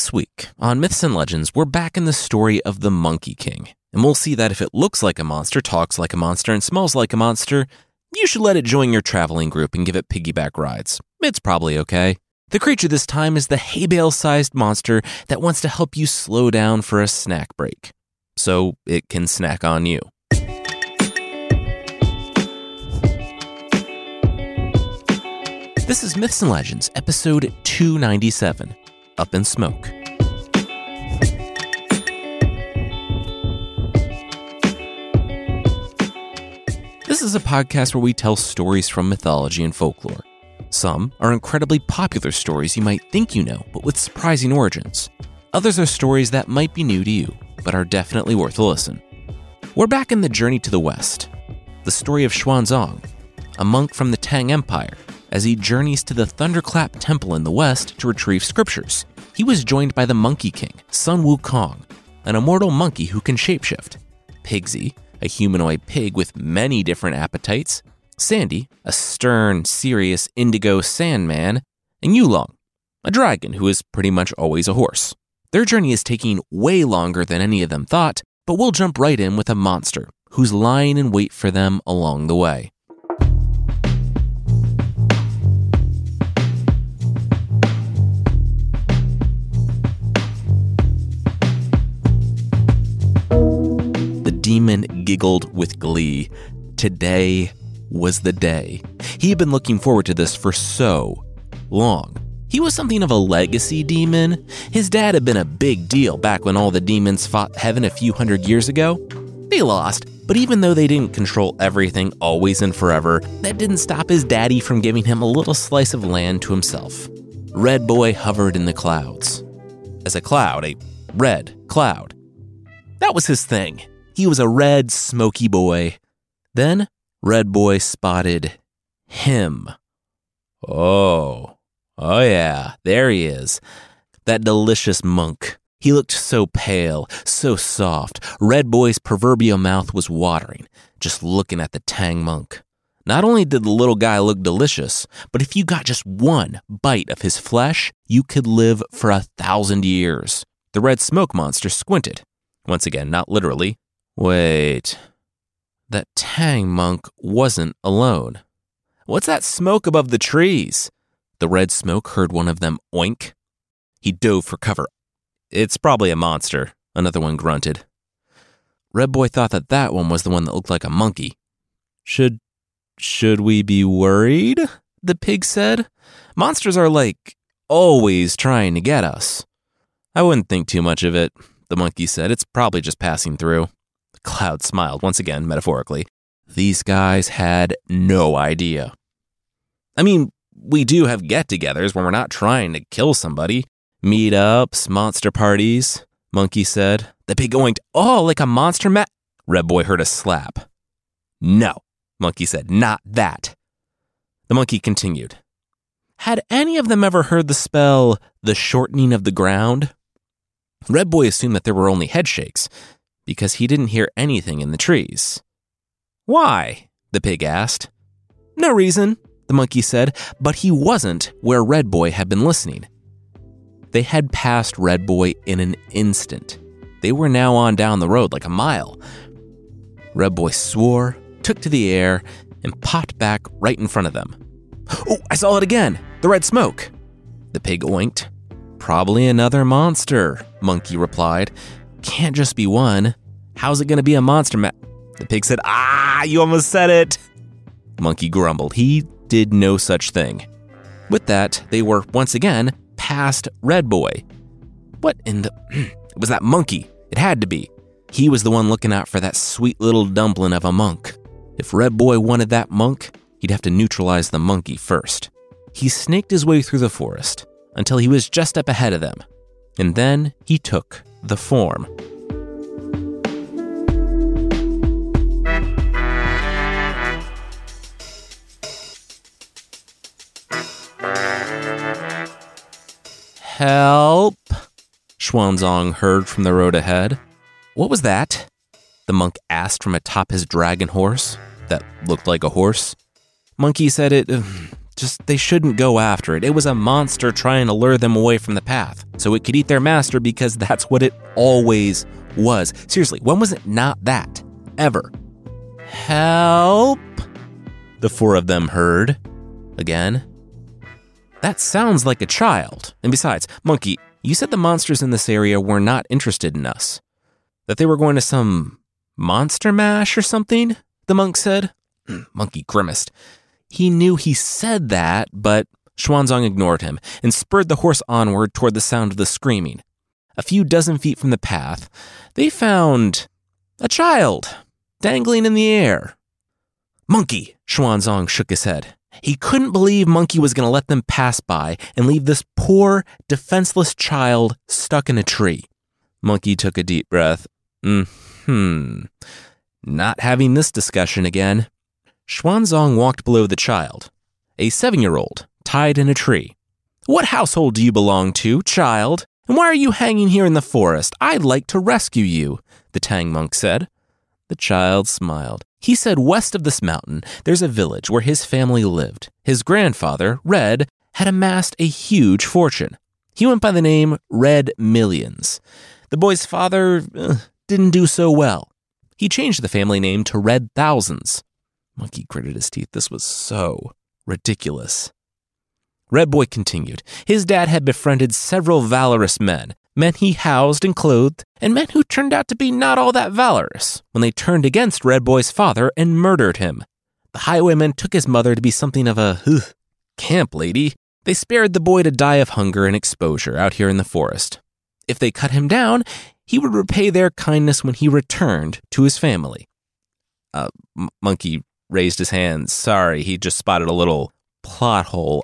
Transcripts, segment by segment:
This week on Myths and Legends, we're back in the story of the Monkey King. And we'll see that if it looks like a monster, talks like a monster, and smells like a monster, you should let it join your traveling group and give it piggyback rides. It's probably okay. The creature this time is the hay bale-sized monster that wants to help you slow down for a snack break, so it can snack on you. This is Myths and Legends, episode 297, Up in Smoke. This is a podcast where we tell stories from mythology and folklore. Some are incredibly popular stories you might think you know, but with surprising origins. Others are stories that might be new to you, but are definitely worth a listen. We're back in the journey to the west. The story of Xuanzang, a monk from the Tang Empire, as he journeys to the Thunderclap Temple in the west to retrieve scriptures. He was joined by the Monkey King, Sun Wukong, an immortal monkey who can shapeshift, Pigsy, a humanoid pig with many different appetites, Sandy, a stern, serious indigo sandman, and Yulong, a dragon who is pretty much always a horse. Their journey is taking way longer than any of them thought, but we'll jump right in with a monster who's lying in wait for them along the way. The demon giggled with glee. Today was the day. He had been looking forward to this for so long. He was something of a legacy demon. His dad had been a big deal back when all the demons fought heaven a few hundred years ago. They lost, but even though they didn't control everything always and forever, that didn't stop his daddy from giving him a little slice of land to himself. Red Boy hovered in the clouds. As a cloud, a red cloud. That was his thing. He was a red, smoky boy. Then, Red Boy spotted him. Oh yeah, there he is. That delicious monk. He looked so pale, so soft. Red Boy's proverbial mouth was watering, just looking at the Tang monk. Not only did the little guy look delicious, but if you got just one bite of his flesh, you could live for 1,000 years. The red smoke monster squinted. Once again, not literally. Wait, that Tang monk wasn't alone. What's that smoke above the trees? The red smoke heard one of them oink. He dove for cover. It's probably a monster, another one grunted. Red Boy thought that one was the one that looked like a monkey. Should we be worried? The pig said. Monsters are always trying to get us. I wouldn't think too much of it, the monkey said. It's probably just passing through. The cloud smiled, once again, metaphorically. These guys had no idea. I mean, we do have get-togethers when we're not trying to kill somebody. Meetups, monster parties, monkey said. The pig oinked, oh, like a monster Red Boy heard a slap. No, monkey said, not that. The monkey continued. Had any of them ever heard the spell, the shortening of the ground? Red Boy assumed that there were only head shakes, because he didn't hear anything in the trees. Why? The pig asked. No reason, the monkey said, but he wasn't where Red Boy had been listening. They had passed Red Boy in an instant. They were now on down the road like a mile. Red Boy swore, took to the air, and popped back right in front of them. Oh, I saw it again! The red smoke! The pig oinked. Probably another monster, monkey replied. Can't just be one. How's it gonna be a monster The pig said, you almost said it! Monkey grumbled. He did no such thing. With that, they were, once again, past Red Boy. What in the... It was that monkey. It had to be. He was the one looking out for that sweet little dumpling of a monk. If Red Boy wanted that monk, he'd have to neutralize the monkey first. He snaked his way through the forest until he was just up ahead of them. And then he took the form. Help! Xuanzang heard from the road ahead. What was that? The monk asked from atop his dragon horse that looked like a horse. Monkey said it Just they shouldn't go after it. It was a monster trying to lure them away from the path so it could eat their master because that's what it always was. Seriously, when was it not that? Ever. Help! The four of them heard. Again. That sounds like a child. And besides, Monkey, you said the monsters in this area were not interested in us. That they were going to some monster mash or something, the monk said. Monkey grimaced. He knew he said that, but Xuanzang ignored him and spurred the horse onward toward the sound of the screaming. A few dozen feet from the path, they found a child dangling in the air. Monkey, Xuanzang shook his head. He couldn't believe Monkey was going to let them pass by and leave this poor, defenseless child stuck in a tree. Monkey took a deep breath. Not having this discussion again. Xuanzang walked below the child, a 7-year-old, tied in a tree. What household do you belong to, child? And why are you hanging here in the forest? I'd like to rescue you, the Tang monk said. The child smiled. He said west of this mountain, there's a village where his family lived. His grandfather, Red, had amassed a huge fortune. He went by the name Red Millions. The boy's father didn't do so well. He changed the family name to Red Thousands. Monkey gritted his teeth. This was so ridiculous. Red Boy continued. His dad had befriended several valorous men he housed and clothed, and men who turned out to be not all that valorous when they turned against Red Boy's father and murdered him. The highwaymen took his mother to be something of a camp lady. They spared the boy to die of hunger and exposure out here in the forest. If they cut him down, he would repay their kindness when he returned to his family. Monkey raised his hand. Sorry, he just spotted a little plot hole.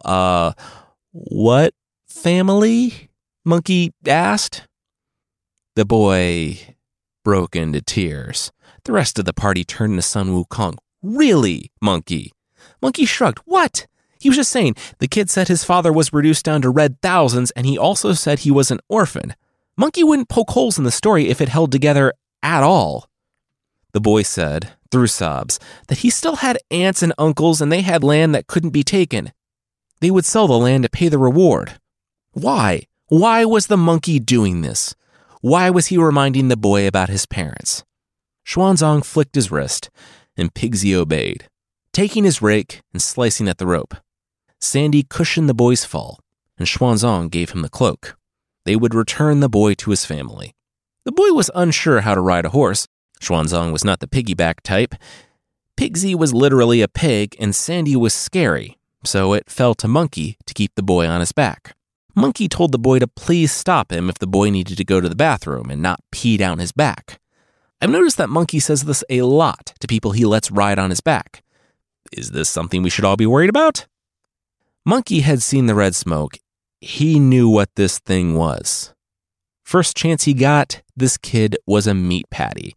What family? Monkey asked. The boy broke into tears. The rest of the party turned to Sun Wukong. Really, Monkey? Monkey shrugged. What? He was just saying, the kid said his father was reduced down to Red Thousands, and he also said he was an orphan. Monkey wouldn't poke holes in the story if it held together at all. The boy said, through sobs, that he still had aunts and uncles and they had land that couldn't be taken. They would sell the land to pay the reward. Why? Why was the monkey doing this? Why was he reminding the boy about his parents? Xuanzang flicked his wrist, and Pigsy obeyed, taking his rake and slicing at the rope. Sandy cushioned the boy's fall, and Xuanzang gave him the cloak. They would return the boy to his family. The boy was unsure how to ride a horse. Xuanzang was not the piggyback type. Pigsy was literally a pig, and Sandy was scary, so it fell to Monkey to keep the boy on his back. Monkey told the boy to please stop him if the boy needed to go to the bathroom and not pee down his back. I've noticed that Monkey says this a lot to people he lets ride on his back. Is this something we should all be worried about? Monkey had seen the red smoke. He knew what this thing was. First chance he got, this kid was a meat patty,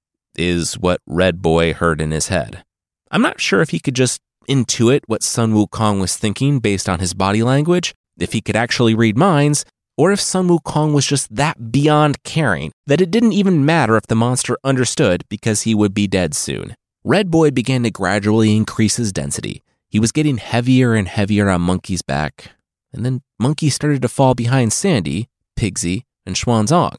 is what Red Boy heard in his head. I'm not sure if he could just intuit what Sun Wukong was thinking based on his body language, if he could actually read minds, or if Sun Wukong was just that beyond caring that it didn't even matter if the monster understood because he would be dead soon. Red Boy began to gradually increase his density. He was getting heavier and heavier on Monkey's back, and then Monkey started to fall behind Sandy, Pigsy, and Xuanzang.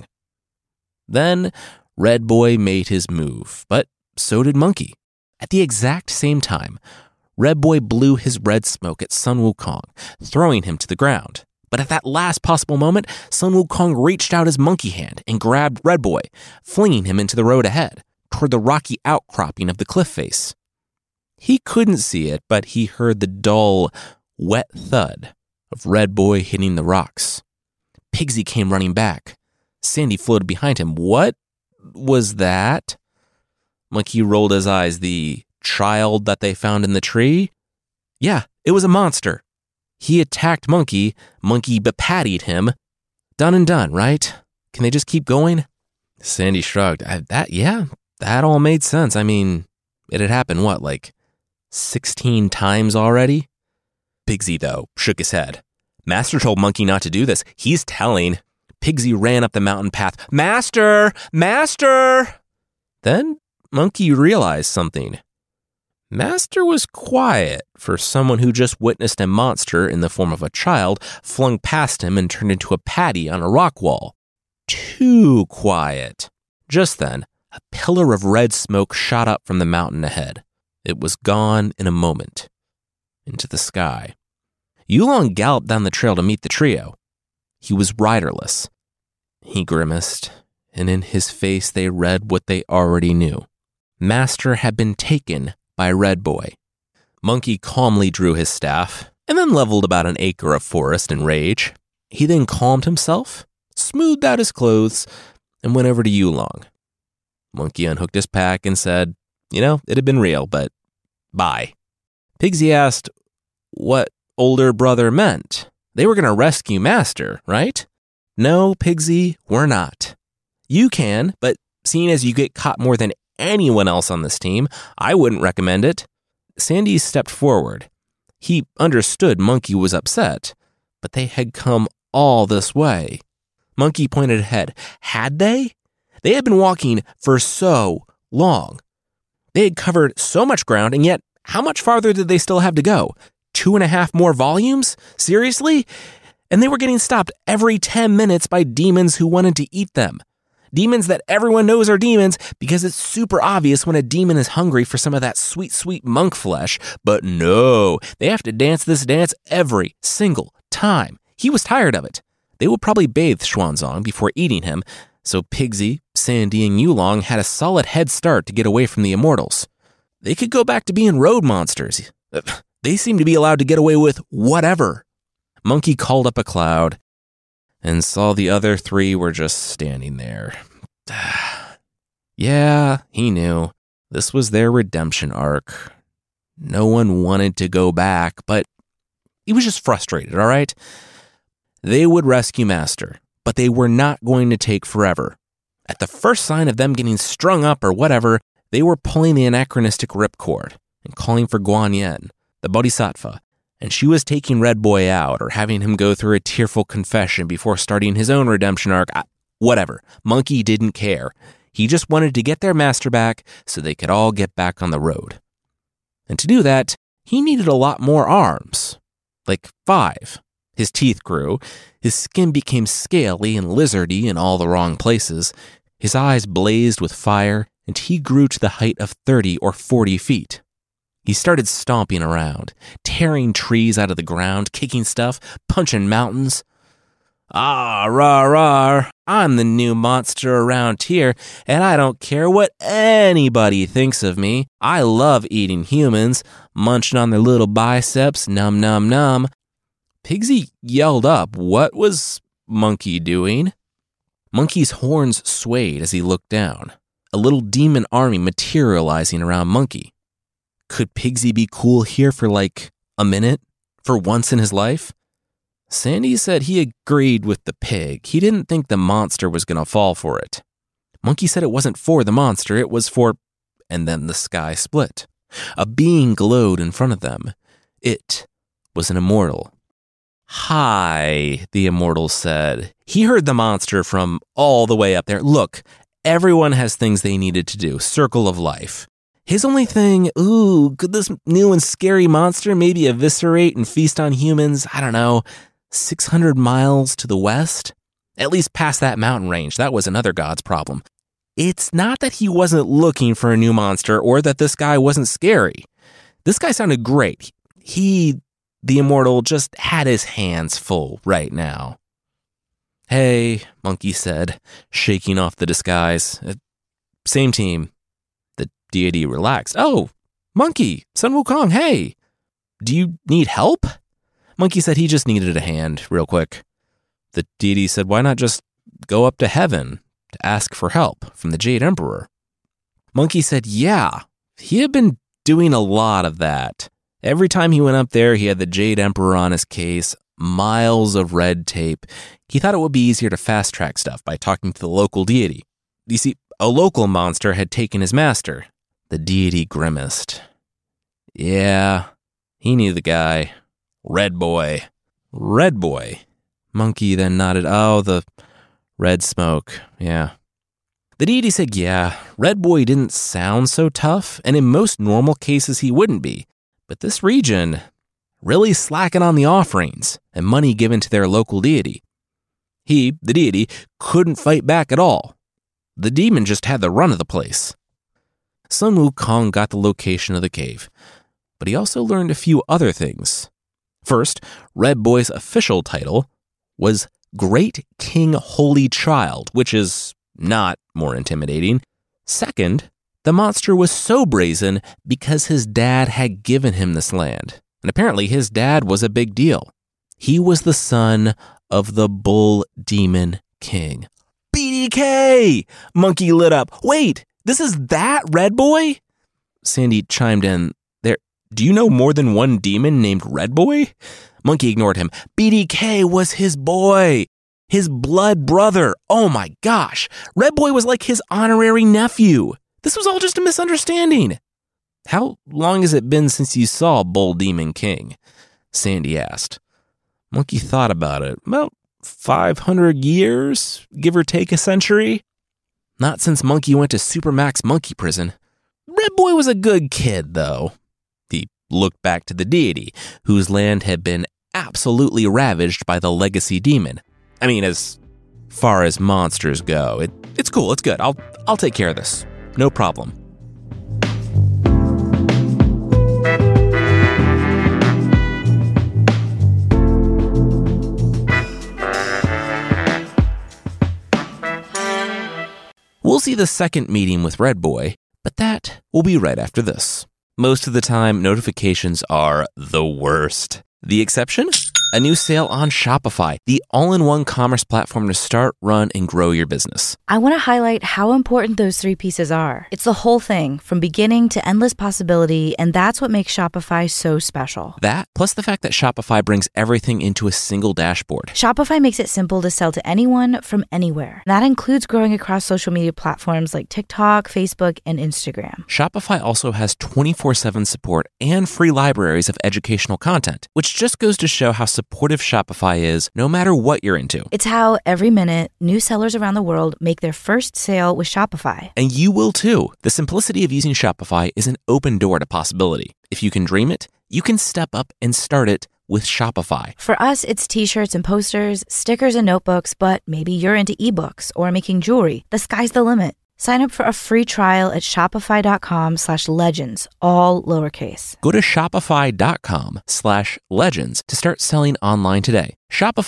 Then Red Boy made his move, but so did Monkey. At the exact same time, Red Boy blew his red smoke at Sun Wukong, throwing him to the ground. But at that last possible moment, Sun Wukong reached out his monkey hand and grabbed Red Boy, flinging him into the road ahead, toward the rocky outcropping of the cliff face. He couldn't see it, but he heard the dull, wet thud of Red Boy hitting the rocks. Pigsy came running back. Sandy floated behind him. What was that? Monkey rolled his eyes. The child that they found in the tree? Yeah, it was a monster. He attacked Monkey. Monkey bepattied him. Done and done, right? Can they just keep going? Sandy shrugged. That all made sense. I mean, it had happened, 16 times already? Pigsy, though, shook his head. Master told Monkey not to do this. He's telling. Pigsy ran up the mountain path. Master! Master! Then Monkey realized something. Master was quiet for someone who just witnessed a monster in the form of a child flung past him and turned into a patty on a rock wall. Too quiet. Just then, a pillar of red smoke shot up from the mountain ahead. It was gone in a moment. Into the sky. Yulong galloped down the trail to meet the trio. He was riderless. He grimaced, and in his face they read what they already knew. Master had been taken by Red Boy. Monkey calmly drew his staff, and then leveled about an acre of forest in rage. He then calmed himself, smoothed out his clothes, and went over to Yulong. Monkey unhooked his pack and said, it had been real, but bye. Pigsy asked what older brother meant. They were going to rescue Master, right? No, Pigsy, we're not. You can, but seeing as you get caught more than anyone else on this team, I wouldn't recommend it. Sandy stepped forward. He understood Monkey was upset, but they had come all this way. Monkey pointed ahead. Had they? They had been walking for so long. They had covered so much ground, and yet how much farther did they still have to go? 2.5 more volumes? Seriously? And they were getting stopped every 10 minutes by demons who wanted to eat them. Demons that everyone knows are demons because it's super obvious when a demon is hungry for some of that sweet, sweet monk flesh. But no, they have to dance this dance every single time. He was tired of it. They would probably bathe Xuanzang before eating him, so Pigsy, Sandy, and Yulong had a solid head start to get away from the immortals. They could go back to being road monsters. They seemed to be allowed to get away with whatever. Monkey called up a cloud and saw the other three were just standing there. Yeah, he knew. This was their redemption arc. No one wanted to go back, but he was just frustrated, all right? They would rescue Master, but they were not going to take forever. At the first sign of them getting strung up or whatever, they were pulling the anachronistic ripcord and calling for Guan Yin, the Bodhisattva, and she was taking Red Boy out or having him go through a tearful confession before starting his own redemption arc. Whatever. Monkey didn't care. He just wanted to get their master back so they could all get back on the road. And to do that, he needed a lot more arms. Like 5. His teeth grew, his skin became scaly and lizardy in all the wrong places, his eyes blazed with fire, and he grew to the height of 30 or 40 feet. He started stomping around, tearing trees out of the ground, kicking stuff, punching mountains. Ah, rah, rah, I'm the new monster around here, and I don't care what anybody thinks of me. I love eating humans, munching on their little biceps, num, num, num. Pigsy yelled up, what was Monkey doing? Monkey's horns swayed as he looked down, a little demon army materializing around Monkey. Could Pigsy be cool here for like a minute, for once in his life? Sandy said he agreed with the pig. He didn't think the monster was going to fall for it. Monkey said it wasn't for the monster, it was for... And then the sky split. A being glowed in front of them. It was an immortal. Hi, the immortal said. He heard the monster from all the way up there. Look, everyone has things they needed to do. Circle of life. His only thing, could this new and scary monster maybe eviscerate and feast on humans, 600 miles to the west? At least past that mountain range. That was another god's problem. It's not that he wasn't looking for a new monster or that this guy wasn't scary. This guy sounded great. He, the immortal, just had his hands full right now. Hey, Monkey said, shaking off the disguise. Same team. The deity relaxed. Oh, Monkey, Sun Wukong, hey. Do you need help? Monkey said he just needed a hand, real quick. The deity said, why not just go up to heaven to ask for help from the Jade Emperor? Monkey said, yeah, he had been doing a lot of that. Every time he went up there, he had the Jade Emperor on his case, miles of red tape. He thought it would be easier to fast-track stuff by talking to the local deity. You see, a local monster had taken his master. The deity grimaced. Yeah, he knew the guy. Red Boy. Red Boy. Monkey then nodded. Oh, the red smoke. Yeah. The deity said, yeah, Red Boy didn't sound so tough, and in most normal cases he wouldn't be. But this region, really slacking on the offerings and money given to their local deity. He, the deity, couldn't fight back at all. The demon just had the run of the place. Sun Wukong got the location of the cave, but he also learned a few other things. First, Red Boy's official title was Great King Holy Child, which is not more intimidating. Second, the monster was so brazen because his dad had given him this land. And apparently his dad was a big deal. He was the son of the Bull Demon King. BDK! Monkey lit up. Wait, this is that Red Boy? Sandy chimed in. Do you know more than one demon named Red Boy? Monkey ignored him. BDK was his boy. His blood brother. Oh my gosh. Red Boy was like his honorary nephew. This was all just a misunderstanding. How long has it been since you saw Bull Demon King? Sandy asked. Monkey thought about it. About 500 years, give or take a century. Not since Monkey went to Supermax Monkey Prison. Red Boy was a good kid, though. He looked back to the deity, whose land had been absolutely ravaged by the legacy demon. I mean, as far as monsters go, it's cool, it's good. I'll take care of this. No problem. We'll see the second meeting with Red Boy, but that will be right after this. Most of the time, notifications are the worst. The exception? A new sale on Shopify, the all-in-one commerce platform to start, run, and grow your business. I want to highlight how important those three pieces are. It's the whole thing, from beginning to endless possibility, and that's what makes Shopify so special. That, plus the fact that Shopify brings everything into a single dashboard. Shopify makes it simple to sell to anyone from anywhere. That includes growing across social media platforms like TikTok, Facebook, and Instagram. Shopify also has 24/7 support and free libraries of educational content, which just goes to show how supportive Shopify is no matter what you're into. It's how every minute new sellers around the world make their first sale with Shopify. And you will too. The simplicity of using Shopify is an open door to possibility. If you can dream it, you can step up and start it with Shopify. For us, it's t-shirts and posters, stickers and notebooks, but maybe you're into ebooks or making jewelry. The sky's the limit. Sign up for a free trial at shopify.com/legends, all lowercase. Go to shopify.com/legends to start selling online today.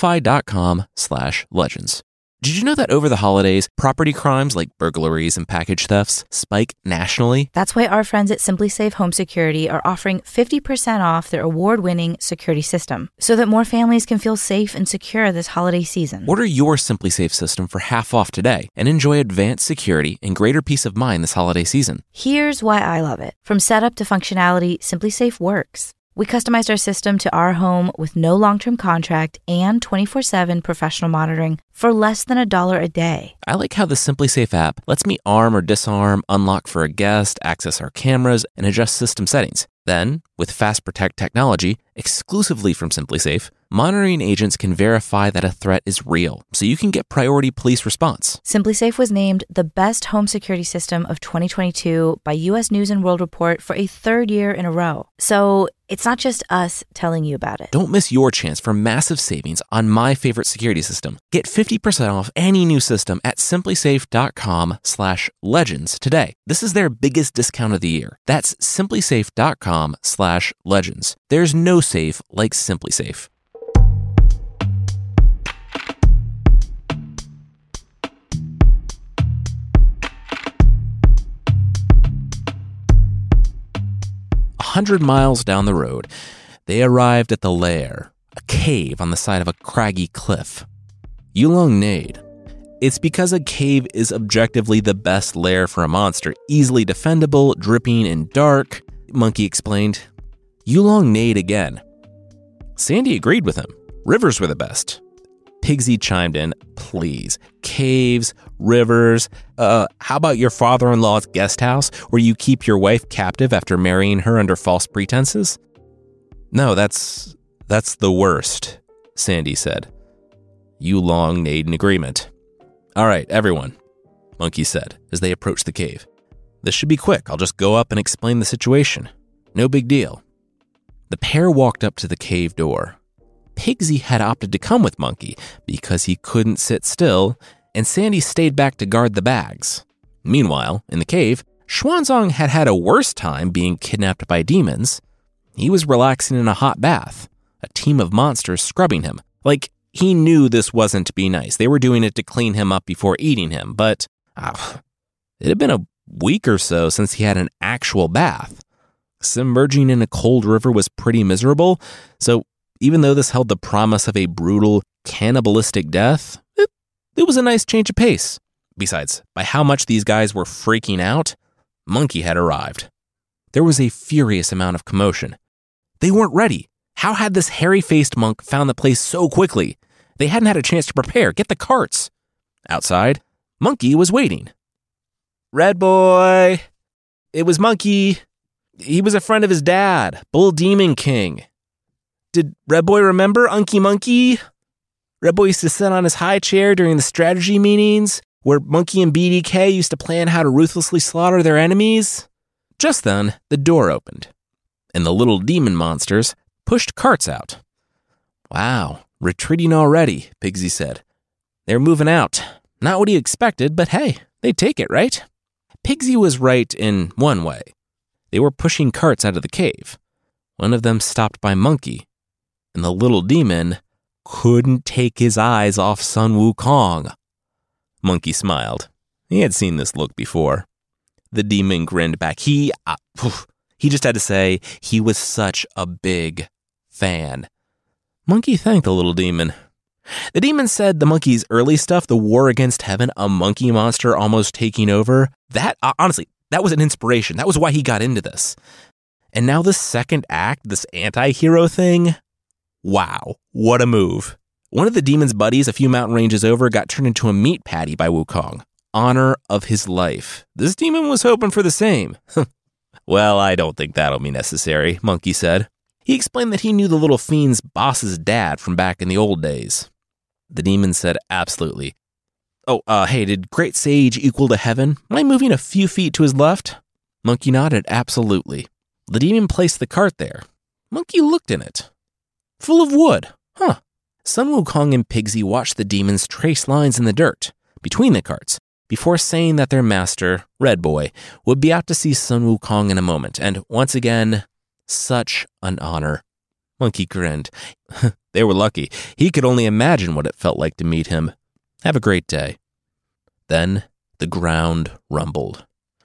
Shopify.com/legends. Did you know that over the holidays, property crimes like burglaries and package thefts spike nationally? That's why our friends at Simply Safe Home Security are offering 50% off their award-winning security system, so that more families can feel safe and secure this holiday season. Order your Simply Safe system for half off today and enjoy advanced security and greater peace of mind this holiday season. Here's why I love it. From setup to functionality, Simply Safe works. We customized our system to our home with no long-term contract and 24/7 professional monitoring for less than $1 a day. I like how the Simply Safe app lets me arm or disarm, unlock for a guest, access our cameras, and adjust system settings. Then, with Fast Protect technology, exclusively from Simply Safe, monitoring agents can verify that a threat is real, so you can get priority police response. Simply Safe was named the best home security system of 2022 by U.S. News & World Report for a third year in a row. So it's not just us telling you about it. Don't miss your chance for massive savings on my favorite security system. Get 50% off any new system at simplysafe.com/legends today. This is their biggest discount of the year. That's simplysafe.com/legends. There's no safe like Simply Safe. A 100 miles down the road, they arrived at the lair, a cave on the side of a craggy cliff. Yulong neighed. It's because a cave is objectively the best lair for a monster, easily defendable, dripping, and dark, Monkey explained. Yulong neighed again. Sandy agreed with him. Rivers were the best. Pigsy chimed in, please. Caves, rivers, how about your father-in-law's guest house where you keep your wife captive after marrying her under false pretenses? No, that's the worst, Sandy said. Yulong neighed in agreement. All right, everyone. Monkey said as they approached the cave. "This should be quick. I'll just go up and explain the situation. No big deal." The pair walked up to the cave door. Pigsy had opted to come with Monkey because he couldn't sit still, and Sandy stayed back to guard the bags. Meanwhile, in the cave, Xuanzang had had a worse time being kidnapped by demons. He was relaxing in a hot bath, a team of monsters scrubbing him. Like, he knew this wasn't to be nice. They were doing it to clean him up before eating him, but it had been a week or so since he had an actual bath. Submerging in a cold river was pretty miserable, so even though this held the promise of a brutal, cannibalistic death, it was a nice change of pace. Besides, by how much these guys were freaking out, Monkey had arrived. There was a furious amount of commotion. They weren't ready. How had this hairy-faced monk found the place so quickly? They hadn't had a chance to prepare. Get the carts. Outside, Monkey was waiting. "Red Boy! It was Monkey. He was a friend of his dad, Bull Demon King. Did Red Boy remember Unky Monkey? Red Boy used to sit on his high chair during the strategy meetings, where Monkey and BDK used to plan how to ruthlessly slaughter their enemies." Just then, the door opened, and the little demon monsters pushed carts out. "Wow, retreating already," Pigsy said. "They're moving out. Not what he expected, but hey, they take it, right?" Pigsy was right in one way. They were pushing carts out of the cave. One of them stopped by Monkey, and the little demon couldn't take his eyes off Sun Wukong. Monkey smiled. He had seen this look before. The demon grinned back. He just had to say he was such a big fan. Monkey thanked the little demon. The demon said the monkey's early stuff, the war against heaven, a monkey monster almost taking over, that, honestly, that was an inspiration. That was why he got into this. And now the second act, this anti-hero thing, wow, what a move. One of the demon's buddies a few mountain ranges over got turned into a meat patty by Wukong. Honor of his life. This demon was hoping for the same. "Well, I don't think that'll be necessary," Monkey said. He explained that he knew the little fiend's boss's dad from back in the old days. The demon said absolutely. "Oh, hey, did Great Sage equal to heaven? Am I moving a few feet to his left?" Monkey nodded absolutely. The demon placed the cart there. Monkey looked in it. Full of wood. Huh. Sun Wukong and Pigsy watched the demons trace lines in the dirt between the carts before saying that their master, Red Boy, would be out to see Sun Wukong in a moment, and once again, such an honor. Monkey grinned. They were lucky. He could only imagine what it felt like to meet him. Have a great day. Then the ground rumbled.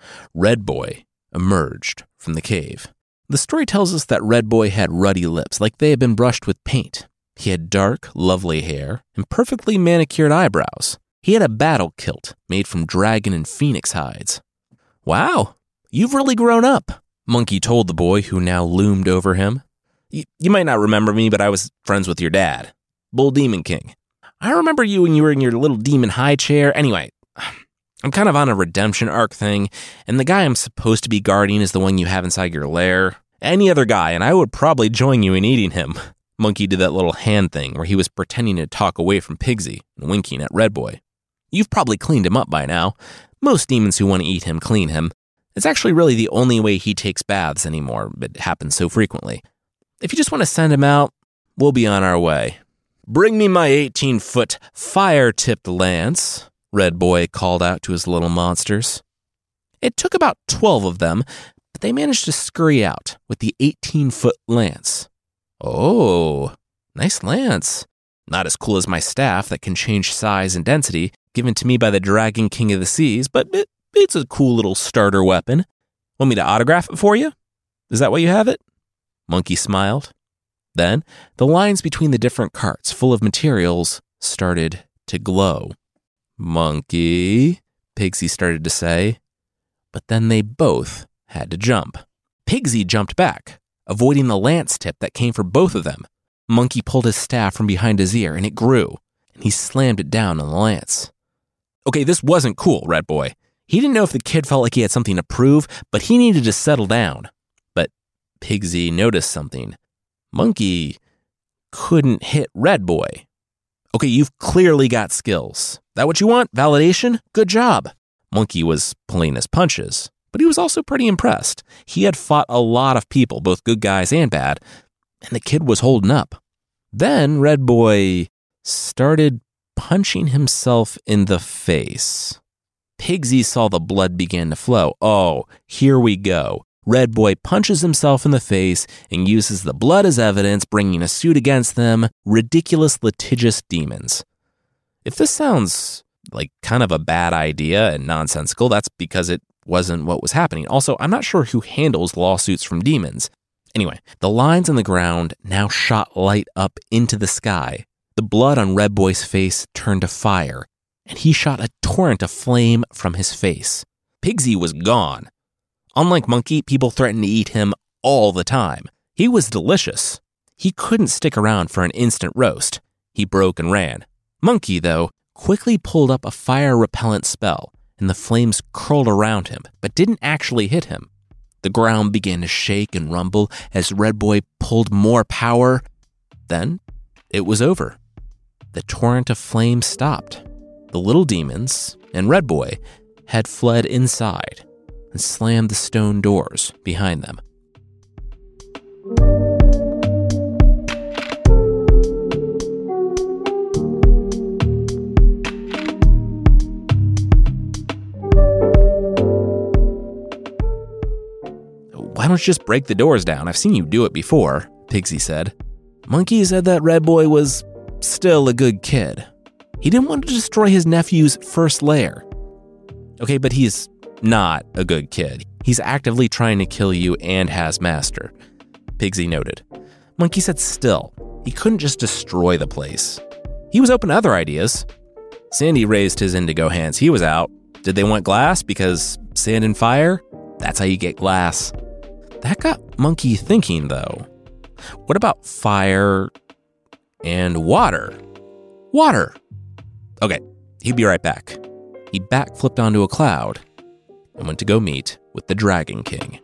Red Boy emerged from the cave. The story tells us that Red Boy had ruddy lips, like they had been brushed with paint. He had dark, lovely hair and perfectly manicured eyebrows. He had a battle kilt made from dragon and phoenix hides. "Wow, you've really grown up," Monkey told the boy who now loomed over him. You might not remember me, but I was friends with your dad, Bull Demon King. I remember you when you were in your little demon high chair. Anyway, I'm kind of on a redemption arc thing, and the guy I'm supposed to be guarding is the one you have inside your lair. Any other guy, and I would probably join you in eating him." Monkey did that little hand thing where he was pretending to talk away from Pigsy and winking at Red Boy. "You've probably cleaned him up by now. Most demons who want to eat him clean him. It's actually really the only way he takes baths anymore. It happens so frequently. If you just want to send him out, we'll be on our way." "Bring me my 18-foot fire-tipped lance," Red Boy called out to his little monsters. It took about 12 of them, but they managed to scurry out with the 18-foot lance. "Oh, nice lance. Not as cool as my staff that can change size and density, given to me by the Dragon King of the Seas, but it's a cool little starter weapon. Want me to autograph it for you? Is that why you have it?" Monkey smiled. Then the lines between the different carts full of materials started to glow. "Monkey," Pigsy started to say, but then they both had to jump. Pigsy jumped back, avoiding the lance tip that came for both of them. Monkey pulled his staff from behind his ear, and it grew, and he slammed it down on the lance. Okay, this wasn't cool, Red Boy. He didn't know if the kid felt like he had something to prove, but he needed to settle down. But Pigsy noticed something. Monkey couldn't hit Red Boy. Okay, you've clearly got skills. That what you want? Validation? Good job. Monkey was pulling his punches, but he was also pretty impressed. He had fought a lot of people, both good guys and bad, and the kid was holding up. Then Red Boy started punching himself in the face. Pigsy saw the blood begin to flow. Oh, here we go. Red Boy punches himself in the face and uses the blood as evidence, bringing a suit against them. Ridiculous, litigious demons. If this sounds like kind of a bad idea and nonsensical, that's because it wasn't what was happening. Also, I'm not sure who handles lawsuits from demons. Anyway, the lines on the ground now shot light up into the sky. The blood on Red Boy's face turned to fire, and he shot a torrent of flame from his face. Pigsy was gone. Unlike Monkey, people threatened to eat him all the time. He was delicious. He couldn't stick around for an instant roast. He broke and ran. Monkey, though, quickly pulled up a fire-repellent spell, and the flames curled around him, but didn't actually hit him. The ground began to shake and rumble as Red Boy pulled more power. Then, it was over. The torrent of flames stopped. The little demons and Red Boy had fled inside and slammed the stone doors behind them. Why don't you just break the doors down? I've seen you do it before, Pigsy said. Monkey said that Red Boy was still a good kid. He didn't want to destroy his nephew's first lair. Okay, but he's not a good kid. He's actively trying to kill you and has master, Pigsy noted. Monkey said still, he couldn't just destroy the place. He was open to other ideas. Sandy raised his indigo hands. He was out. Did they want glass? Because sand and fire? That's how you get glass. That got Monkey thinking, though. What about fire and water? Water! Okay, he'd be right back. He backflipped onto a cloud and went to go meet with the Dragon King.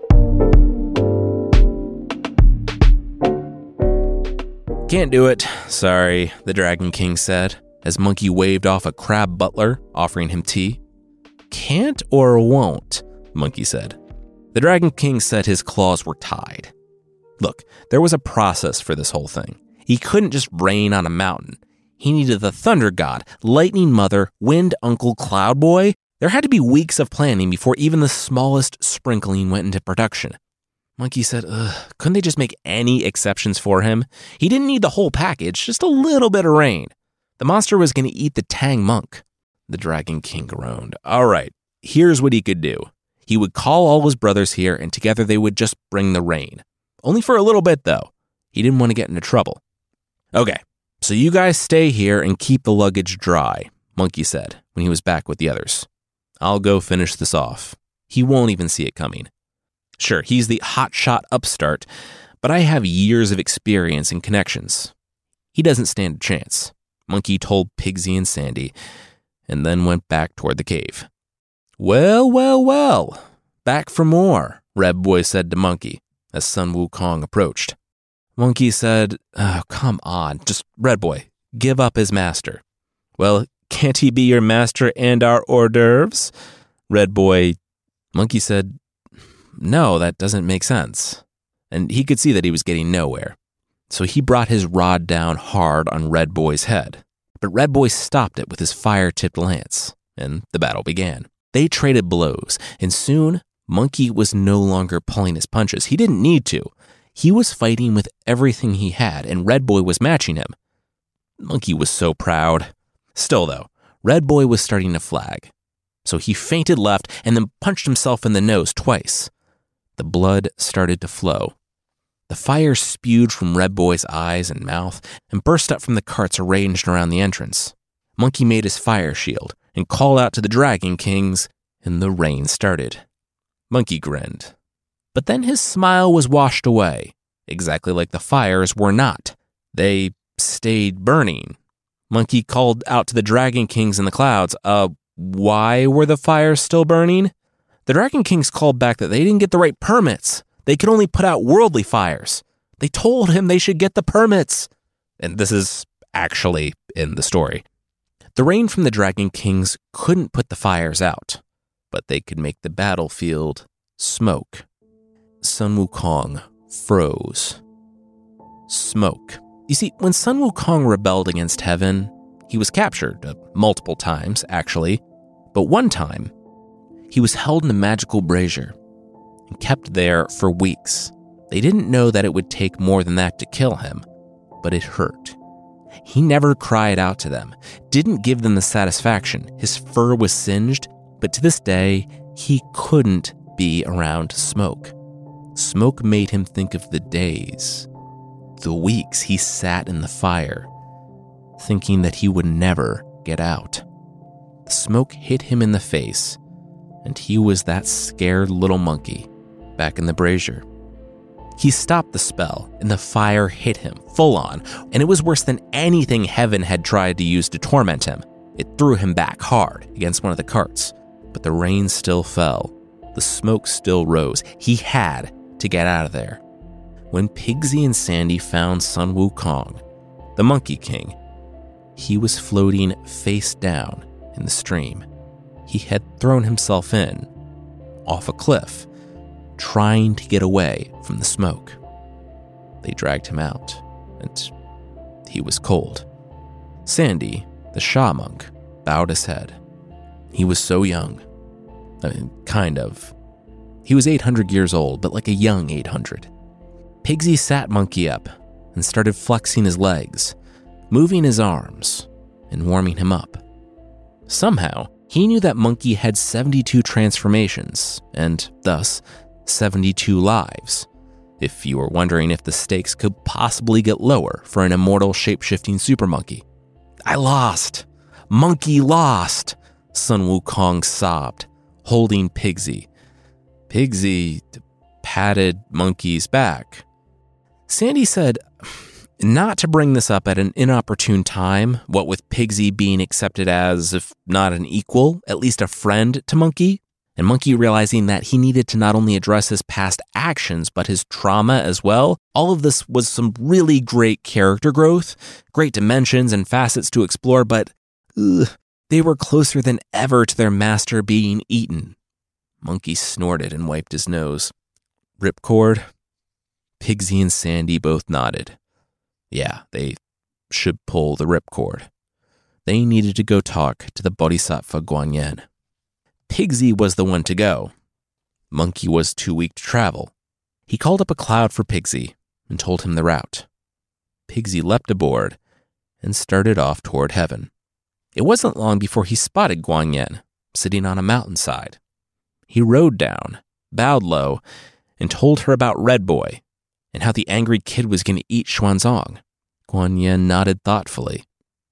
Can't do it, sorry, the Dragon King said, as Monkey waved off a crab butler, offering him tea. Can't or won't, Monkey said. The Dragon King said his claws were tied. Look, there was a process for this whole thing. He couldn't just rain on a mountain. He needed the Thunder God, Lightning Mother, Wind Uncle, Cloud Boy. There had to be weeks of planning before even the smallest sprinkling went into production. Monkey said, couldn't they just make any exceptions for him? He didn't need the whole package, just a little bit of rain. The monster was going to eat the Tang Monk. The Dragon King groaned. All right, here's what he could do. He would call all his brothers here, and together they would just bring the rain. Only for a little bit, though. He didn't want to get into trouble. Okay, so you guys stay here and keep the luggage dry, Monkey said when he was back with the others. I'll go finish this off. He won't even see it coming. Sure, he's the hotshot upstart, but I have years of experience and connections. He doesn't stand a chance, Monkey told Pigsy and Sandy, and then went back toward the cave. Well, back for more, Red Boy said to Monkey as Sun Wukong approached. Monkey said, oh, come on, just Red Boy, give up his master. Well, can't he be your master and our hors d'oeuvres? Red Boy. Monkey said, no, that doesn't make sense. And he could see that he was getting nowhere. So he brought his rod down hard on Red Boy's head. But Red Boy stopped it with his fire-tipped lance, and the battle began. They traded blows, and soon, Monkey was no longer pulling his punches. He didn't need to. He was fighting with everything he had, and Red Boy was matching him. Monkey was so proud. Still, though, Red Boy was starting to flag. So he feinted left and then punched himself in the nose twice. The blood started to flow. The fire spewed from Red Boy's eyes and mouth and burst up from the carts arranged around the entrance. Monkey made his fire shield and called out to the Dragon Kings, and the rain started. Monkey grinned. But then his smile was washed away, exactly like the fires were not. They stayed burning. Monkey called out to the Dragon Kings in the clouds, why were the fires still burning? The Dragon Kings called back that they didn't get the right permits. They could only put out worldly fires. They told him they should get the permits. And this is actually in the story. The rain from the Dragon Kings couldn't put the fires out, but they could make the battlefield smoke. Sun Wukong froze. Smoke. You see, when Sun Wukong rebelled against heaven, he was captured multiple times, actually, but one time, he was held in a magical brazier and kept there for weeks. They didn't know that it would take more than that to kill him, but it hurt. He never cried out to them, didn't give them the satisfaction. His fur was singed, but to this day, he couldn't be around smoke. Smoke made him think of the days, the weeks he sat in the fire, thinking that he would never get out. The smoke hit him in the face, and he was that scared little monkey back in the brazier. He stopped the spell, and the fire hit him full on, and it was worse than anything heaven had tried to use to torment him. It threw him back hard against one of the carts, but the rain still fell. The smoke still rose. He had to get out of there. When Pigsy and Sandy found Sun Wukong, the Monkey King, he was floating face down in the stream. He had thrown himself in, off a cliff, trying to get away from the smoke. They dragged him out, and he was cold. Sandy, the Sha monk, bowed his head. He was so young. Kind of. He was 800 years old, but like a young 800. Pigsy sat Monkey up and started flexing his legs, moving his arms, and warming him up. Somehow, he knew that Monkey had 72 transformations, and thus 72 lives, if you were wondering if the stakes could possibly get lower for an immortal shape-shifting super monkey. I lost! Monkey lost! Sun Wukong sobbed, holding Pigsy. Pigsy patted Monkey's back. Sandy said not to bring this up at an inopportune time, what with Pigsy being accepted as, if not an equal, at least a friend to Monkey, and Monkey realizing that he needed to not only address his past actions, but his trauma as well. All of this was some really great character growth, great dimensions and facets to explore, but they were closer than ever to their master being eaten. Monkey snorted and wiped his nose. Ripcord? Pigsy and Sandy both nodded. Yeah, they should pull the ripcord. They needed to go talk to the Bodhisattva Guanyin. Pigsy was the one to go. Monkey was too weak to travel. He called up a cloud for Pigsy and told him the route. Pigsy leapt aboard and started off toward heaven. It wasn't long before he spotted Guanyin sitting on a mountainside. He rode down, bowed low, and told her about Red Boy and how the angry kid was going to eat Xuanzang. Guanyin nodded thoughtfully.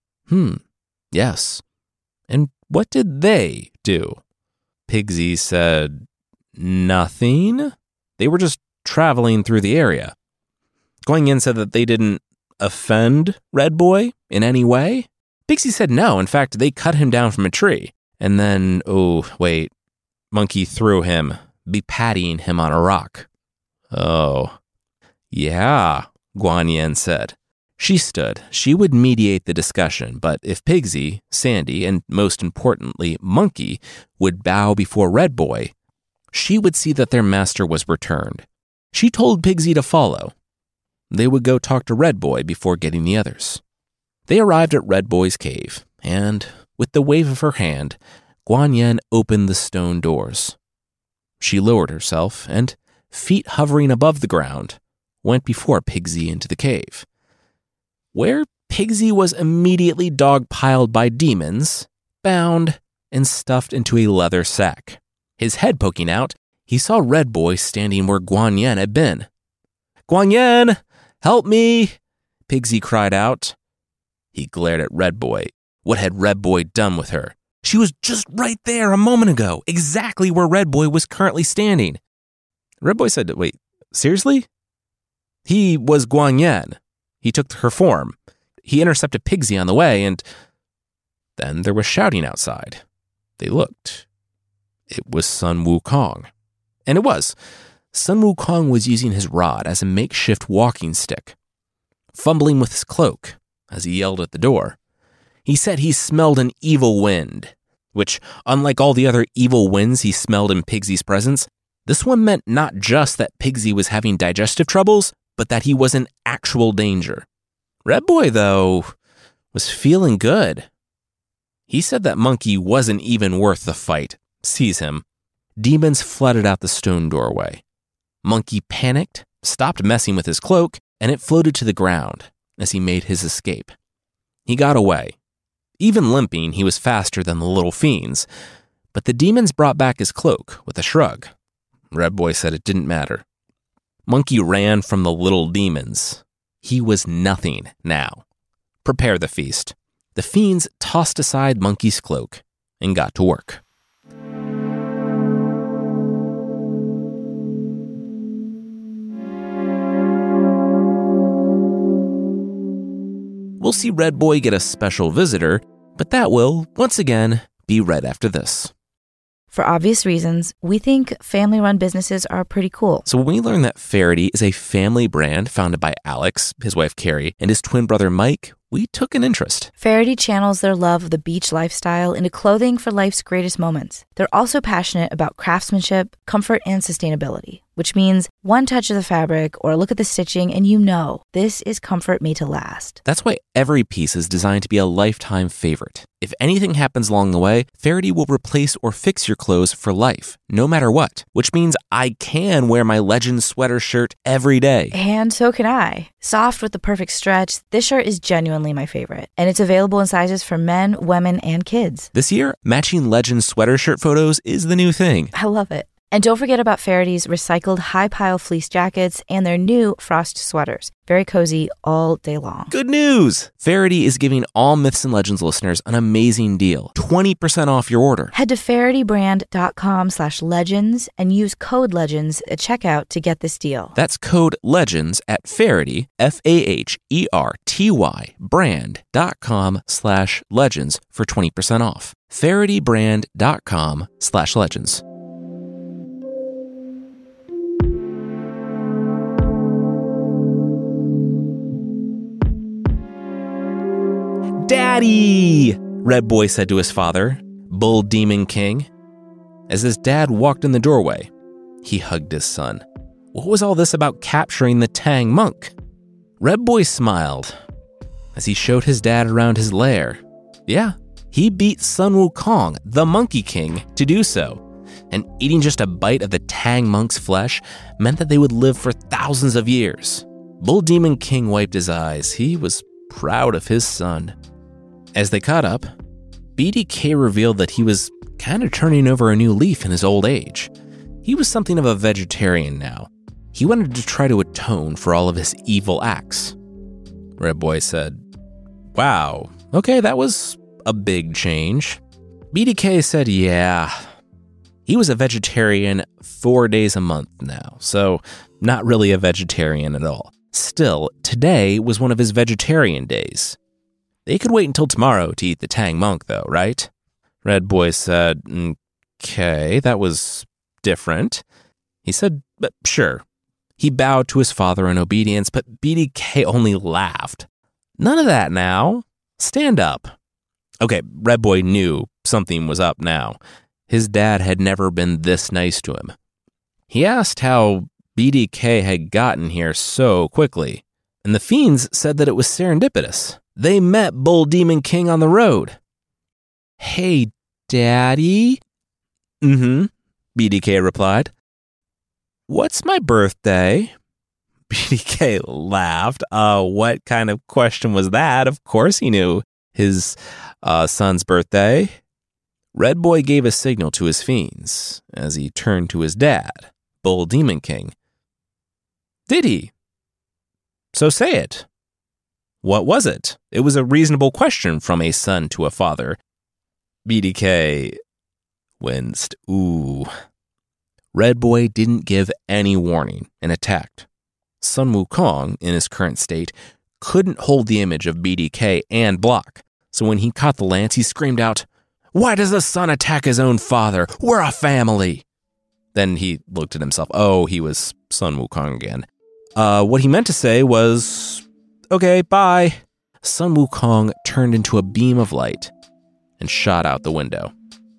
Yes. And what did they do? Pigsy said, nothing. They were just traveling through the area. Guanyin said that they didn't offend Red Boy in any way. Pigsy said no. In fact, they cut him down from a tree. And then, Monkey threw him, be-pattying him on a rock. Oh, yeah, Guanyin said. She stood. She would mediate the discussion, but if Pigsy, Sandy, and most importantly, Monkey would bow before Red Boy, she would see that their master was returned. She told Pigsy to follow. They would go talk to Red Boy before getting the others. They arrived at Red Boy's cave, and, with the wave of her hand, Guanyin opened the stone doors. She lowered herself, and, feet hovering above the ground, went before Pigsy into the cave, where Pigsy was immediately dogpiled by demons, bound, and stuffed into a leather sack. His head poking out, he saw Red Boy standing where Guanyin had been. "Guanyin, help me!" Pigsy cried out. He glared at Red Boy. What had Red Boy done with her? She was just right there a moment ago, exactly where Red Boy was currently standing. Red Boy said, "Wait, seriously?" He was Guanyin. He took her form. He intercepted Pigsy on the way, and then there was shouting outside. They looked. It was Sun Wukong. And it was. Sun Wukong was using his rod as a makeshift walking stick, fumbling with his cloak as he yelled at the door. He said he smelled an evil wind, which, unlike all the other evil winds he smelled in Pigsy's presence, this one meant not just that Pigsy was having digestive troubles, but that he was in actual danger. Red Boy, though, was feeling good. He said that Monkey wasn't even worth the fight. Seize him. Demons flooded out the stone doorway. Monkey panicked, stopped messing with his cloak, and it floated to the ground as he made his escape. He got away. Even limping, he was faster than the little fiends, but the demons brought back his cloak with a shrug. Red Boy said it didn't matter. Monkey ran from the little demons. He was nothing now. Prepare the feast. The fiends tossed aside Monkey's cloak and got to work. We'll see Red Boy get a special visitor, but that will, once again, be right after this. For obvious reasons, we think family-run businesses are pretty cool. So when we learned that Faherty is a family brand founded by Alex, his wife Carrie, and his twin brother Mike, we took an interest. Faherty channels their love of the beach lifestyle into clothing for life's greatest moments. They're also passionate about craftsmanship, comfort, and sustainability, which means one touch of the fabric or look at the stitching and you know this is comfort made to last. That's why every piece is designed to be a lifetime favorite. If anything happens along the way, Faherty will replace or fix your clothes for life, no matter what, which means I can wear my Legends sweater shirt every day. And so can I. Soft with the perfect stretch, this shirt is genuinely my favorite, and it's available in sizes for men, women, and kids. This year, matching Legends sweater shirt photos is the new thing. I love it. And don't forget about Faherty's recycled high-pile fleece jackets and their new frost sweaters. Very cozy all day long. Good news! Faherty is giving all Myths and Legends listeners an amazing deal. 20% off your order. Head to fahertybrand.com/legends and use code LEGENDS at checkout to get this deal. That's code LEGENDS at Faherty, Faherty, brand.com/legends for 20% off. fahertybrand.com/legends. Daddy, Red Boy said to his father, Bull Demon King. As his dad walked in the doorway, he hugged his son. What was all this about capturing the Tang monk? Red Boy smiled as he showed his dad around his lair. Yeah, he beat Sun Wukong, the Monkey King, to do so. And eating just a bite of the Tang monk's flesh meant that they would live for thousands of years. Bull Demon King wiped his eyes. He was proud of his son. As they caught up, BDK revealed that he was kind of turning over a new leaf in his old age. He was something of a vegetarian now. He wanted to try to atone for all of his evil acts. Red Boy said, Wow, okay, that was a big change. BDK said, yeah. He was a vegetarian 4 days a month now, so not really a vegetarian at all. Still, today was one of his vegetarian days. They could wait until tomorrow to eat the Tang monk, though, right? Red Boy said, okay, that was different. He said, sure. He bowed to his father in obedience, but BDK only laughed. None of that now. Stand up. Okay, Red Boy knew something was up now. His dad had never been this nice to him. He asked how BDK had gotten here so quickly, and the fiends said that it was serendipitous. They met Bull Demon King on the road. Hey, Daddy? BDK replied. What's my birthday? BDK laughed. What kind of question was that? Of course he knew his son's birthday. Red Boy gave a signal to his fiends as he turned to his dad, Bull Demon King. Did he? So say it. What was it? It was a reasonable question from a son to a father. BDK winced. Ooh. Red Boy didn't give any warning and attacked. Sun Wukong, in his current state, couldn't hold the image of BDK and block. So when he caught the lance, he screamed out, Why does the son attack his own father? We're a family. Then he looked at himself. Oh, he was Sun Wukong again. What he meant to say was, okay, bye. Sun Wukong turned into a beam of light and shot out the window.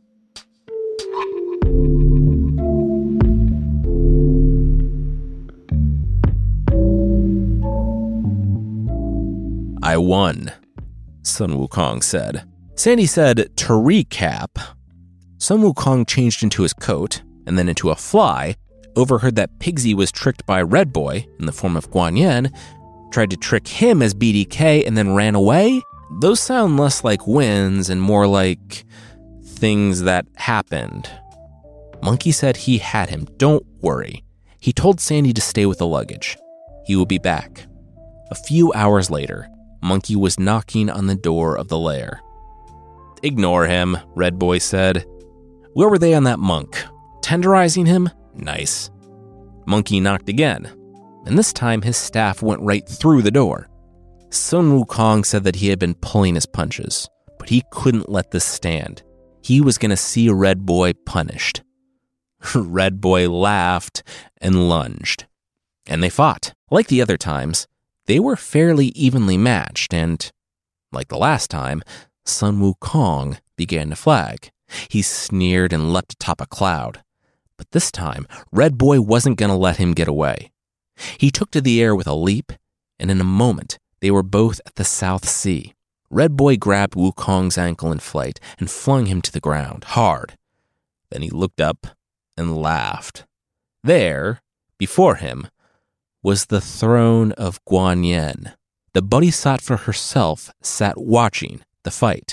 I won, Sun Wukong said. Sandy said, to recap, Sun Wukong changed into his coat and then into a fly, overheard that Pigsy was tricked by Red Boy in the form of Guan Yin, tried to trick him as BDK and then ran away. Those sound less like wins and more like things that happened. Monkey said he had him. Don't worry. He told Sandy to stay with the luggage. He will be back. A few hours later, Monkey was knocking on the door of the lair. Ignore him, Red Boy said. Where were they on that monk? Tenderizing him? Nice. Monkey knocked again, and this time his staff went right through the door. Sun Wukong said that he had been pulling his punches, but he couldn't let this stand. He was going to see Red Boy punished. Red Boy laughed and lunged, and they fought. Like the other times, they were fairly evenly matched, and, like the last time, Sun Wukong began to flag. He sneered and leapt atop a cloud. But this time, Red Boy wasn't going to let him get away. He took to the air with a leap, and in a moment, they were both at the South Sea. Red Boy grabbed Wukong's ankle in flight and flung him to the ground, hard. Then he looked up and laughed. There, before him, was the throne of Guan Yin. The Bodhisattva herself sat watching the fight.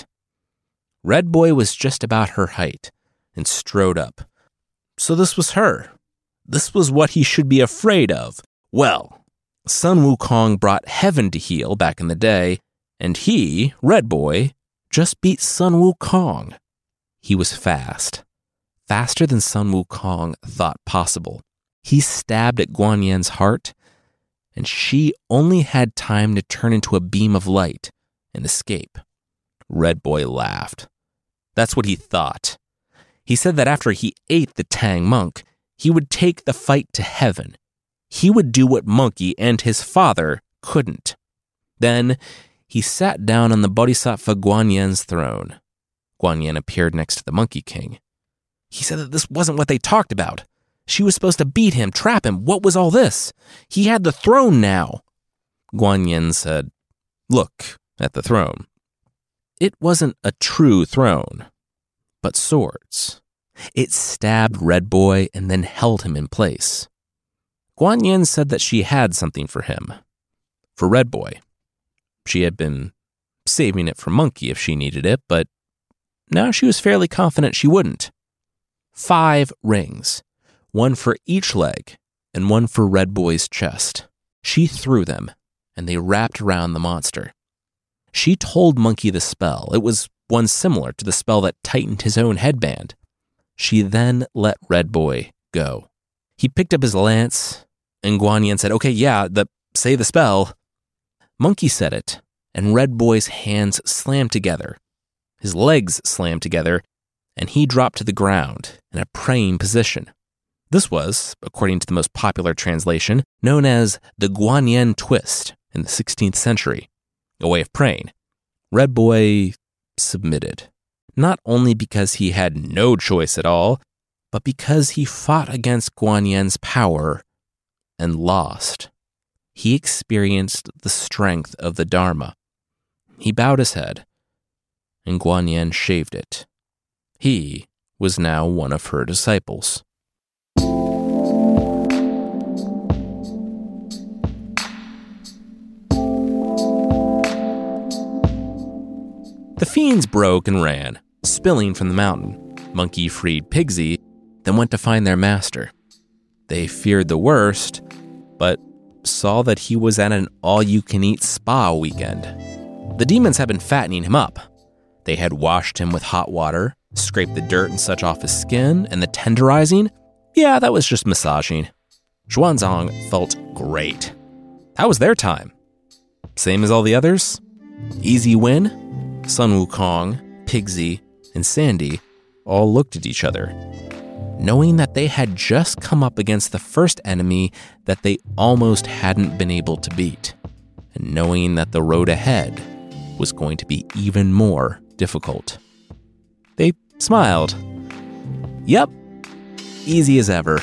Red Boy was just about her height and strode up. So this was her. This was what he should be afraid of. Well, Sun Wukong brought heaven to heel back in the day, and he, Red Boy, just beat Sun Wukong. He was fast. Faster than Sun Wukong thought possible. He stabbed at Guan Yin's heart, and she only had time to turn into a beam of light and escape. Red Boy laughed. That's what he thought. He said that after he ate the Tang monk, he would take the fight to heaven. He would do what Monkey and his father couldn't. Then he sat down on the Bodhisattva Guan Yin's throne. Guan Yin appeared next to the Monkey King. He said that this wasn't what they talked about. She was supposed to beat him, trap him. What was all this? He had the throne now. Guan Yin said, "Look at the throne." It wasn't a true throne, but swords. It stabbed Red Boy and then held him in place. Guan Yin said that she had something for him. For Red Boy. She had been saving it for Monkey if she needed it, but now she was fairly confident she wouldn't. 5 rings, one for each leg and one for Red Boy's chest. She threw them, and they wrapped around the monster. She told Monkey the spell. It was one similar to the spell that tightened his own headband. She then let Red Boy go. He picked up his lance, and Guan Yin said, "Okay, yeah, say the spell." Monkey said it, and Red Boy's hands slammed together. His legs slammed together, and he dropped to the ground in a praying position. This was, according to the most popular translation, known as the Guan Yin twist in the 16th century, a way of praying. Red Boy submitted, not only because he had no choice at all, but because he fought against Guan Yin's power and lost. He experienced the strength of the Dharma. He bowed his head, and Guan Yin shaved it. He was now one of her disciples. The fiends broke and ran, spilling from the mountain. Monkey freed Pigsy, then went to find their master. They feared the worst, but saw that he was at an all-you-can-eat spa weekend. The demons had been fattening him up. They had washed him with hot water, scraped the dirt and such off his skin, and the tenderizing, yeah, that was just massaging. Xuanzang felt great. That was their time. Same as all the others. Easy win. Sun Wukong, Pigsy, and Sandy all looked at each other, knowing that they had just come up against the first enemy that they almost hadn't been able to beat, and knowing that the road ahead was going to be even more difficult. They smiled. Yep, easy as ever.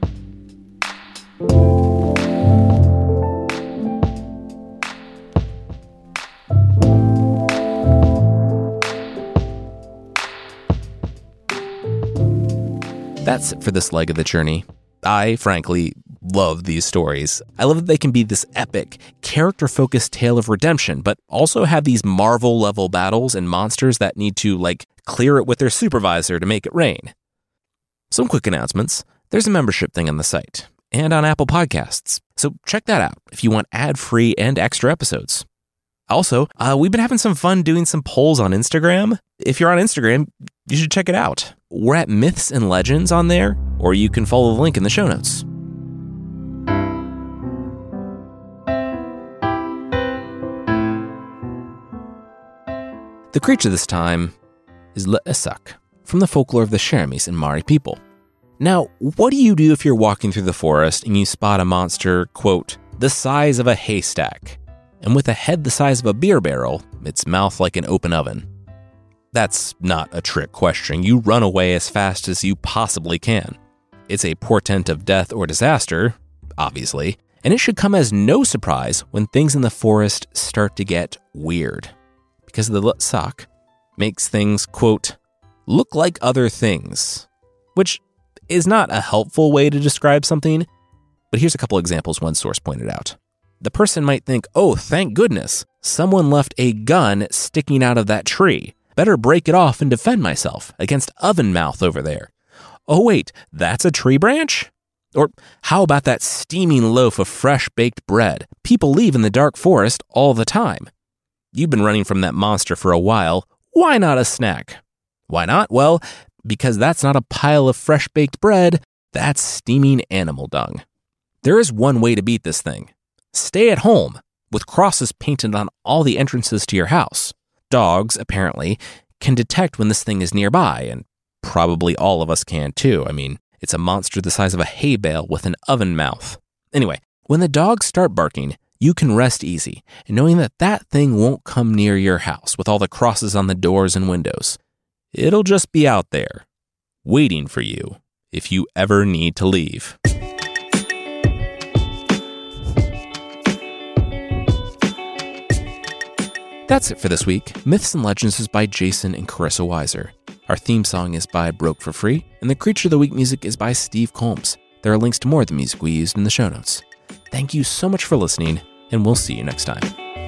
That's it for this leg of the journey. I, frankly, love these stories. I love that they can be this epic, character-focused tale of redemption, but also have these Marvel-level battles and monsters that need to, clear it with their supervisor to make it rain. Some quick announcements. There's a membership thing on the site and on Apple Podcasts, so check that out if you want ad-free and extra episodes. Also, we've been having some fun doing some polls on Instagram. If you're on Instagram, you should check it out. We're at Myths and Legends on there, or you can follow the link in the show notes. The creature this time is L'Essac, from the folklore of the Chermis and Mari people. Now, what do you do if you're walking through the forest and you spot a monster, quote, the size of a haystack, and with a head the size of a beer barrel, its mouth like an open oven? That's not a trick question. You run away as fast as you possibly can. It's a portent of death or disaster, obviously, and it should come as no surprise when things in the forest start to get weird. Because the L'Essac makes things, quote, look like other things, which is not a helpful way to describe something, but here's a couple examples one source pointed out. The person might think, oh, thank goodness, someone left a gun sticking out of that tree. Better break it off and defend myself against oven mouth over there. Oh wait, that's a tree branch? Or how about that steaming loaf of fresh baked bread people leave in the dark forest all the time? You've been running from that monster for a while. Why not a snack? Why not? Well, because that's not a pile of fresh baked bread, that's steaming animal dung. There is one way to beat this thing. Stay at home with crosses painted on all the entrances to your house. Dogs, apparently, can detect when this thing is nearby, and probably all of us can too. I mean, it's a monster the size of a hay bale with an oven mouth. Anyway, when the dogs start barking, you can rest easy, and knowing that that thing won't come near your house with all the crosses on the doors and windows. It'll just be out there, waiting for you if you ever need to leave. That's it for this week. Myths and Legends is by Jason and Carissa Weiser. Our theme song is by Broke for Free, and the Creature of the Week music is by Steve Combs. There are links to more of the music we used in the show notes. Thank you so much for listening, and we'll see you next time.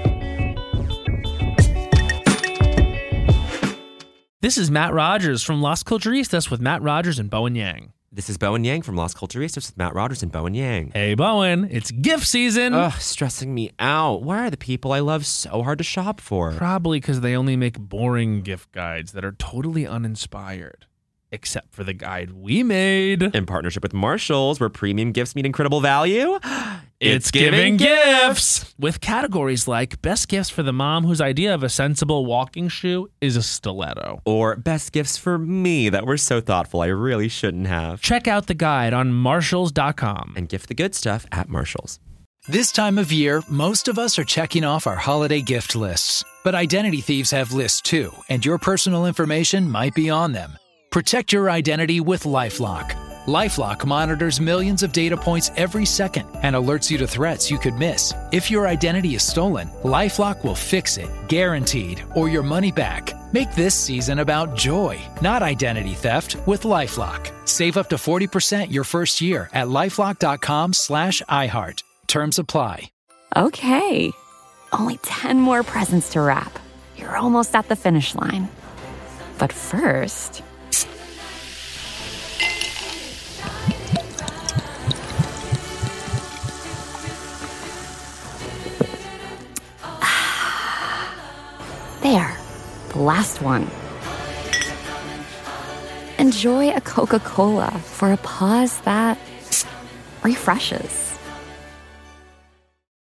This is Matt Rogers from Las Culturistas with Matt Rogers and Bowen Yang. This is Bowen Yang from Las Culturistas with Matt Rogers and Bowen Yang. Hey, Bowen, it's gift season. Ugh, stressing me out. Why are the people I love so hard to shop for? Probably because they only make boring gift guides that are totally uninspired. Except for the guide we made. In partnership with Marshalls, where premium gifts meet incredible value. It's giving gifts! With categories like best gifts for the mom whose idea of a sensible walking shoe is a stiletto. Or best gifts for me that were so thoughtful I really shouldn't have. Check out the guide on Marshalls.com. And gift the good stuff at Marshalls. This time of year, most of us are checking off our holiday gift lists. But identity thieves have lists too, and your personal information might be on them. Protect your identity with LifeLock. LifeLock monitors millions of data points every second and alerts you to threats you could miss. If your identity is stolen, LifeLock will fix it, guaranteed, or your money back. Make this season about joy, not identity theft, with LifeLock. Save up to 40% your first year at LifeLock.com/iHeart. Terms apply. Okay, only 10 more presents to wrap. You're almost at the finish line. But first... There, the last one. Enjoy a Coca-Cola for a pause that refreshes.